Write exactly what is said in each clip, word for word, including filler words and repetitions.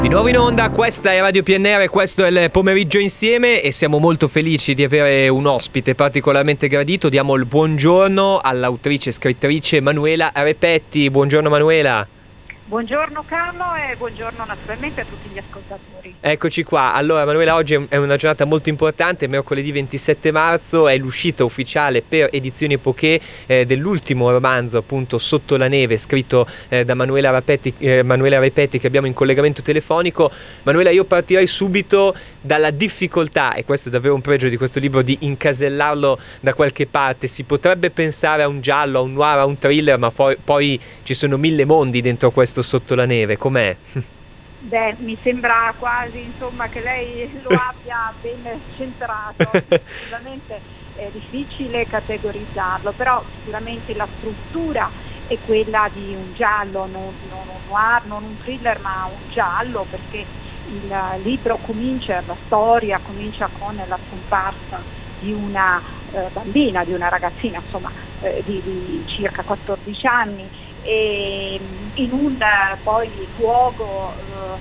Di nuovo in onda, questa è Radio P N R, questo è il pomeriggio insieme e siamo molto felici di avere un ospite particolarmente gradito. Diamo il buongiorno all'autrice e scrittrice Manuela Repetti. Buongiorno Manuela. Buongiorno Carlo e buongiorno naturalmente a tutti gli ascoltatori. Eccoci qua. Allora Manuela, oggi è una giornata molto importante, mercoledì ventisette marzo è l'uscita ufficiale per Edizioni Epoché eh, dell'ultimo romanzo, appunto Sotto la neve, scritto eh, da Manuela Repetti, eh, Manuela Repetti, che abbiamo in collegamento telefonico. Manuela, io partirei subito dalla difficoltà, e questo è davvero un pregio di questo libro, di incasellarlo da qualche parte. Si potrebbe pensare a un giallo, a un noir, a un thriller, ma poi, poi ci sono mille mondi dentro questo Sotto la neve, com'è? Beh, mi sembra quasi insomma che lei lo abbia ben centrato. Sicuramente è difficile categorizzarlo, però sicuramente la struttura è quella di un giallo, non, non un noir, non un thriller, ma un giallo, perché il libro comincia, la storia comincia con la scomparsa di una eh, bambina, di una ragazzina, insomma, eh, di, di circa quattordici anni, e in un poi luogo eh,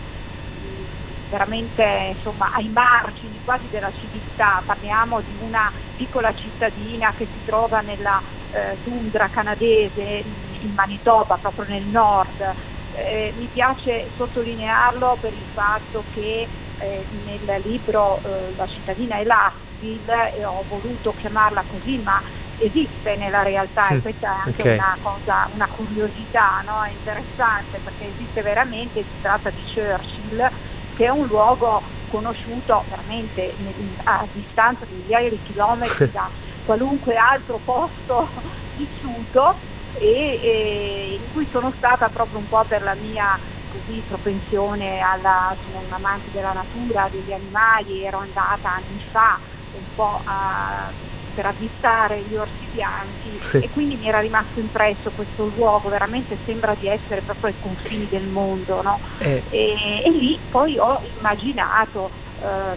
veramente insomma ai margini quasi della civiltà. Parliamo di una piccola cittadina che si trova nella eh, tundra canadese, in Manitoba, proprio nel nord. Eh, mi piace sottolinearlo per il fatto che eh, nel libro eh, la cittadina è Lassville, e ho voluto chiamarla così, ma esiste nella realtà, e questa è anche okay. una cosa, una curiosità, no? È interessante perché esiste veramente. Si tratta di Churchill, che è un luogo conosciuto veramente a distanza di migliaia di chilometri da qualunque altro posto vissuto, e, e in cui sono stata proprio un po' per la mia così propensione alla, sono un amante della natura, degli animali. Ero andata anni fa un po' a per avvistare gli orsi bianchi, sì. E quindi mi era rimasto impresso questo luogo, veramente sembra di essere proprio ai confini del mondo, no? eh. e, e lì poi ho immaginato ehm,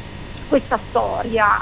questa storia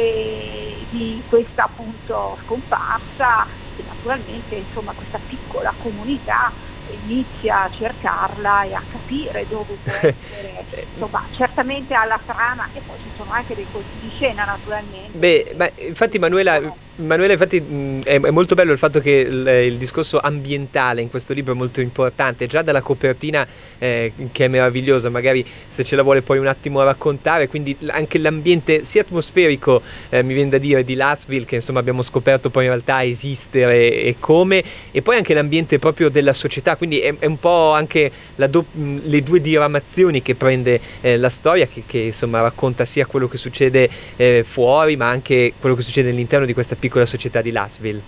eh, di questa appunto scomparsa, e naturalmente insomma questa piccola comunità inizia a cercarla e a capire dove può essere, insomma, certamente alla trama, e poi ci sono anche dei colpi di scena naturalmente. Beh, ma infatti Manuela, Manuela infatti mh, è, è molto bello il fatto che il, il discorso ambientale in questo libro è molto importante, già dalla copertina eh, che è meravigliosa, magari se ce la vuole poi un attimo raccontare, quindi anche l'ambiente sia atmosferico, eh, mi viene da dire, di Lassville, che insomma abbiamo scoperto poi in realtà esistere e come, e poi anche l'ambiente proprio della società, quindi è, è un po' anche la do- le due diramazioni che prende eh, la storia, che, che insomma racconta sia quello che succede eh, fuori, ma anche quello che succede all'interno di questa piccola società di Lassville.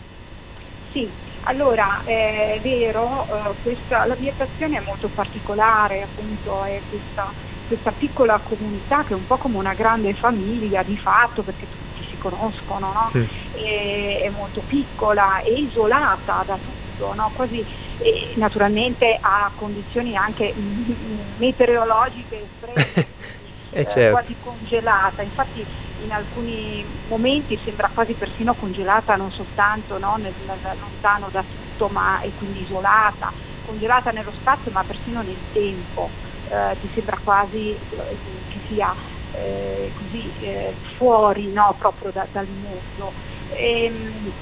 Sì, allora è vero, eh, questa, la mia passione è molto particolare, appunto è questa, questa piccola comunità che è un po' come una grande famiglia di fatto, perché tutti si conoscono, no? Sì. E, è molto piccola e isolata da tutto, no? Quasi, e naturalmente ha condizioni anche meteorologiche estreme, eh, certo. quasi congelata, infatti in alcuni momenti sembra quasi persino congelata, non soltanto, no, nel, nel, lontano da tutto, ma è quindi isolata, congelata nello spazio, ma persino nel tempo. Eh, ti sembra quasi eh, che sia eh, così eh, fuori, no, proprio da, dal mondo. E,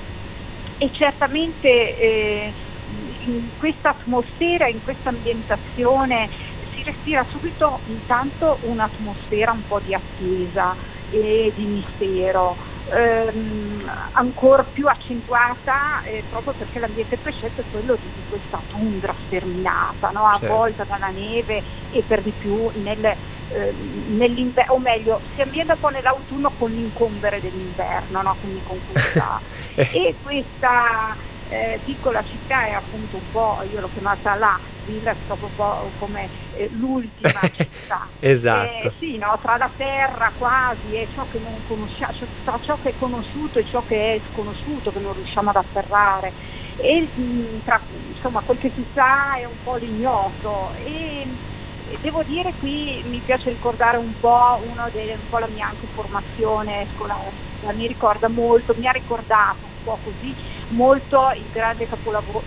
e certamente eh, in questa atmosfera, in questa ambientazione si respira subito intanto un'atmosfera un po' di attesa e di mistero, ehm, ancora più accentuata eh, proprio perché l'ambiente prescelto è quello di, di questa tundra sterminata, no? Avvolta certo. dalla neve, e per di più nel, eh, nell'inverno, o meglio si ambienta un po' nell'autunno con l'incombere dell'inverno, no? Quindi con questa e questa eh, piccola città è appunto un po', io l'ho chiamata la Villa, proprio un po' come eh, l'ultima città. Esatto. Eh, sì, no? Tra la terra quasi e ciò che non conosciamo, cioè, tra ciò che è conosciuto e ciò che è sconosciuto, che non riusciamo ad afferrare. E mh, tra insomma quel che si sa è un po' l'ignoto. E, e devo dire, qui mi piace ricordare un po' uno delle, un po' la mia anche formazione scolastica, mi ricorda molto, mi ha ricordato un po' così molto il grande capolavoro, non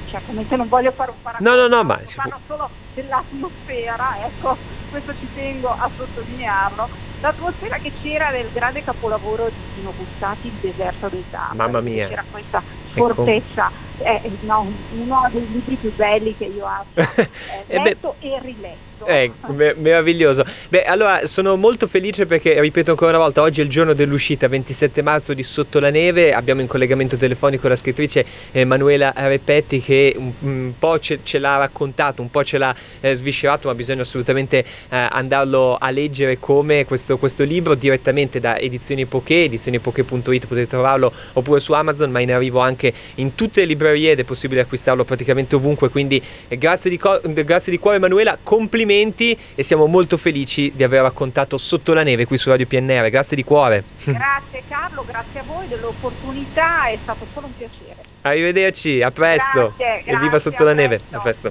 cioè come se non voglio fare un paragone, No, no, no, ma fanno solo dell'atmosfera, ecco, questo ci tengo a sottolinearlo, l'atmosfera che c'era del grande capolavoro di Dino Buzzati, Il deserto dei Tandem. Mamma mia. C'era questa fortezza, è, no, uno dei libri più belli che io abbia eh, letto e riletto. Eh, me- meraviglioso. Beh, allora sono molto felice perché, ripeto ancora una volta, oggi è il giorno dell'uscita, ventisette marzo, di Sotto la neve. Abbiamo in collegamento telefonico la scrittrice Emanuela Repetti, che un, un po' ce, ce l'ha raccontato, un po' ce l'ha eh, sviscerato, ma bisogna assolutamente eh, andarlo a leggere come questo, questo libro direttamente da Edizioni Poké, edizioni poké punto it, potete trovarlo, oppure su Amazon, ma in arrivo anche in tutte le librerie ed è possibile acquistarlo praticamente ovunque. Quindi eh, grazie, di co- grazie di cuore Emanuela, complimenti, e siamo molto felici di aver raccontato Sotto la neve qui su Radio P N R. Grazie di cuore. Grazie Carlo, grazie a voi dell'opportunità, è stato solo un piacere. Arrivederci, a presto. Grazie, Evviva grazie, Sotto la a neve. presto. A presto.